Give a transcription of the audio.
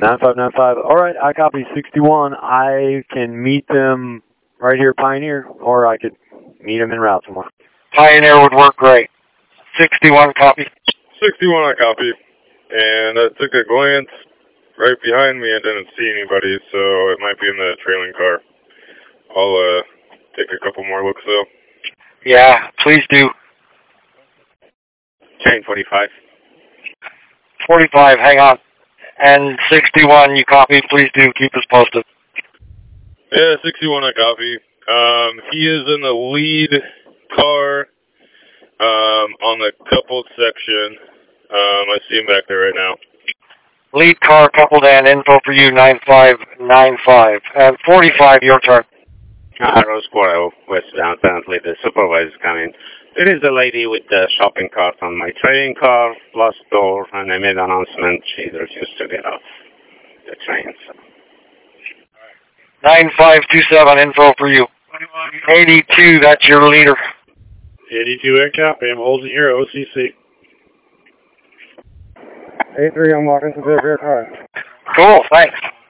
9595. All right, I copy 61. I can meet them right here, Pioneer, or I could meet them en route somewhere. Pioneer would work great. 61 copy. 61 I copy. And I took a glance right behind me. I didn't see anybody, so it might be in the trailing car. I'll take a couple more looks though. Yeah, please do. Chain 45. 45, hang on. And 61, you copy. Please do keep us posted. Yeah, 61 I copy. He is in the lead car on the coupled section. I see him back there right now. Lead car coupled and info for you, 9595. And 45, your turn. Rose Quarrel, westbound, apparently the supervisor is coming. There is a lady with the shopping cart on my trading car, lost door, and I made an announcement. She refused to get off the train. So. 9527, info for you. 82, that's your leader. 82, I copy. I'm holding here, OCC. 83, I'm walking to the rear car. Cool, thanks.